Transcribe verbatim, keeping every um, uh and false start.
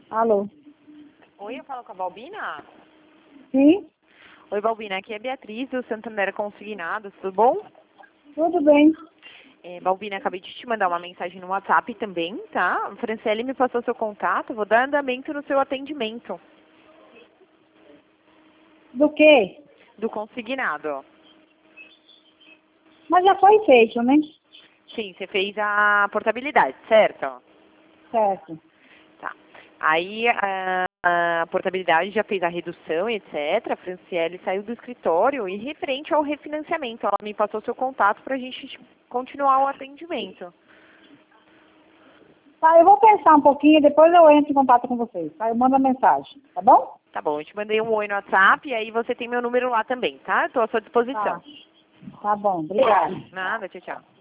Alô? Oi, eu falo com a Balbina? Sim? Oi, Balbina, aqui é a Beatriz do Santander Consignados, tudo bom? Tudo bem. É, Balbina, acabei de te mandar uma mensagem no WhatsApp também, tá? A Franciele me passou seu contato, vou dar andamento no seu atendimento Do quê? do consignado. Mas já foi feito, né? Sim, você fez a portabilidade, certo? Certo. Tá. Aí a, a portabilidade já fez a redução, etcétera. A Franciele saiu do escritório e referente ao refinanciamento, ela me passou seu contato para a gente continuar o atendimento. Tá, eu vou pensar um pouquinho e depois eu entro em contato com vocês. Tá? Eu mando a mensagem, tá bom? Tá bom, eu te mandei um oi no WhatsApp e aí você tem meu número lá também, tá? Estou à sua disposição. Tá. Tá bom, obrigada. Nada, tchau, tchau.